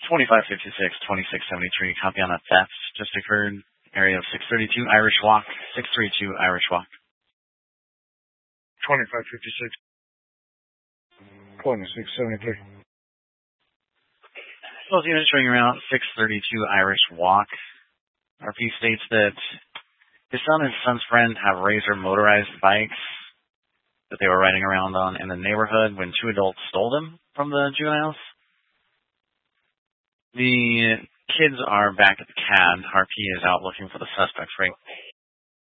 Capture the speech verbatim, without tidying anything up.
twenty-five fifty-six, twenty-six seventy-three, copy on a theft just occurred. Area of six thirty-two Irish Walk, six thirty-two Irish Walk. twenty-five fifty-six, twenty-six seventy-three. Those units showing around six thirty-two Irish Walk. R P states that his son and his son's friend have Razor motorized bikes that they were riding around on in the neighborhood when two adults stole them from the juveniles. The kids are back at the C A D. R P is out looking for the suspects right